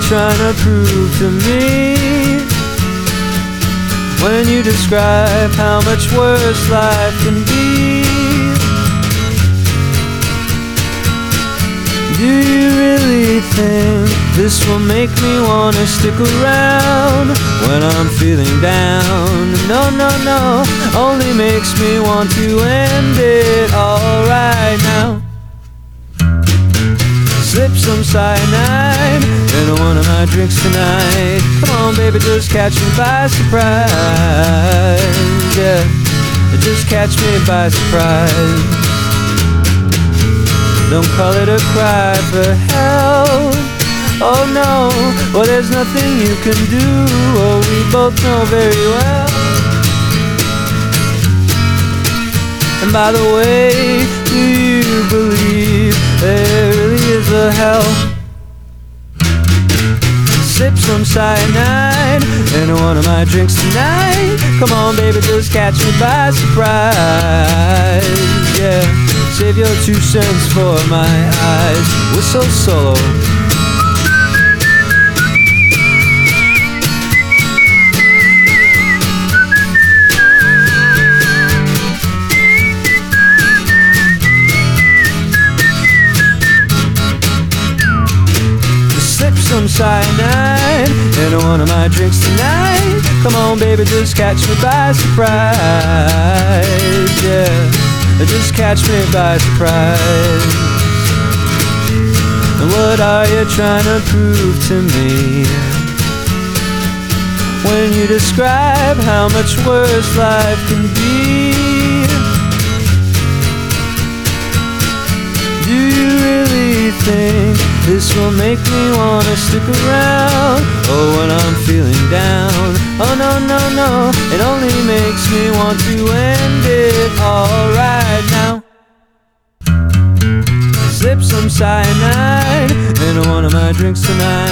trying to prove to me when you describe how much worse life can be? Do you really think this will make me wanna stick around when I'm feeling down? No, no, no, only makes me want to end it all right now. Slip some cyanide in one of my drinks tonight. Come on, baby, just catch me by surprise. Yeah, just catch me by surprise. Don't call it a cry for help. Oh no, well there's nothing you can do. Oh, we both know very well. And by the way, do you believe there really is a hell? Sip some cyanide in one of my drinks tonight. Come on, baby, just catch me by surprise. Yeah, save your 2 cents for my eyes. Whistle solo. Some cyanide in one of my drinks tonight. Come on, baby, just catch me by surprise. Yeah, just catch me by surprise. And what are you trying to prove to me when you describe how much worse life can be? Do you really think this will make me wanna stick around? Oh, when I'm feeling down. Oh no, no, no, it only makes me want to end it all right now. Slip some cyanide in one of my drinks tonight.